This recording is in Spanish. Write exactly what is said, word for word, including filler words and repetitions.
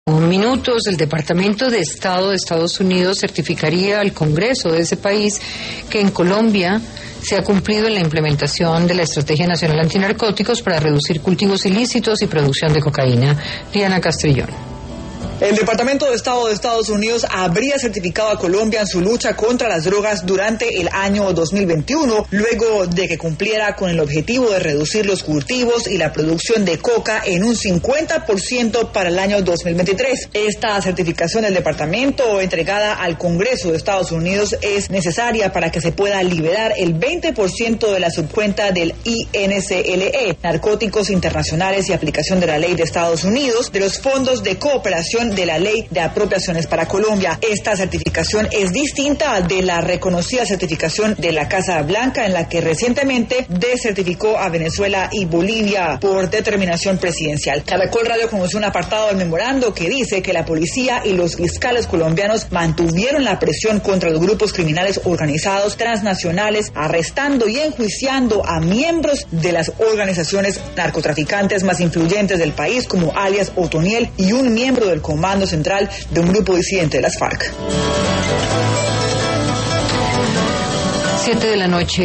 Minutos, el Departamento de Estado de Estados Unidos certificaría al Congreso de ese país que en Colombia se ha cumplido en la implementación de la Estrategia Nacional Antinarcóticos para reducir cultivos ilícitos y producción de cocaína. Diana Castrillón. El Departamento de Estado de Estados Unidos habría certificado a Colombia en su lucha contra las drogas durante el año dos mil veintiuno, luego de que cumpliera con el objetivo de reducir los cultivos y la producción de coca en un cincuenta por ciento para el año dos mil veintitrés. Esta certificación del departamento entregada al Congreso de Estados Unidos es necesaria para que se pueda liberar el veinte por ciento de la subcuenta del I N C L E, Narcóticos Internacionales y Aplicación de la Ley de Estados Unidos, de los fondos de cooperación de la Ley de Apropiaciones para Colombia. Esta certificación es distinta de la reconocida certificación de la Casa Blanca, en la que recientemente desertificó a Venezuela y Bolivia por determinación presidencial. Caracol Radio conoció un apartado del memorando que dice que la policía y los fiscales colombianos mantuvieron la presión contra los grupos criminales organizados transnacionales, arrestando y enjuiciando a miembros de las organizaciones narcotraficantes más influyentes del país, como alias Otoniel y un miembro del Comando Central de un grupo disidente de las FARC. Siete de la noche.